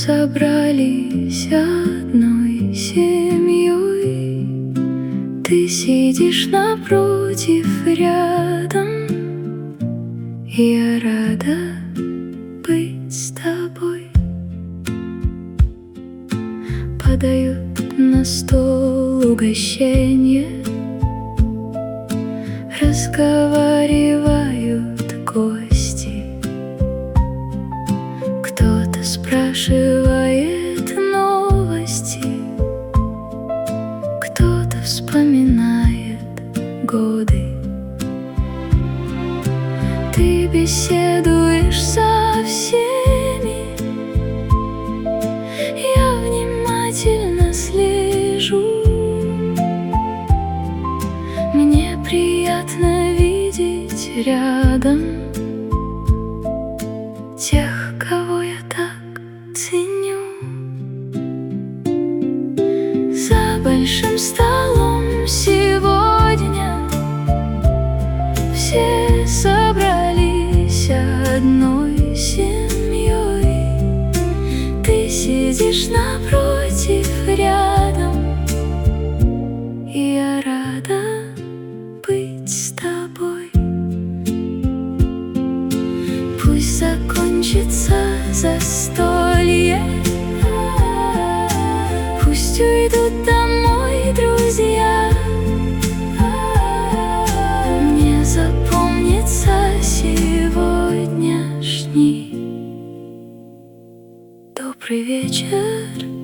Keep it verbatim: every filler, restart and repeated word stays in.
собрались одной семьей. Ты сидишь напротив, рядом. Я рада быть с тобой. Подают на стол угощенье, разговаривают гости. Кто-то спрашивает новости, кто-то вспоминает годы. Ты беседуешь со всеми, я внимательно слежу. Мне приятно видеть рядом тех, кого я так ценю. За большим столом сегодня все собрались одной семьей. Ты сидишь напротив, рядом. Я рада быть с тобой. Пусть закончится застолье, пусть уйдут домой друзья. Мне запомнится сегодняшний добрый вечер.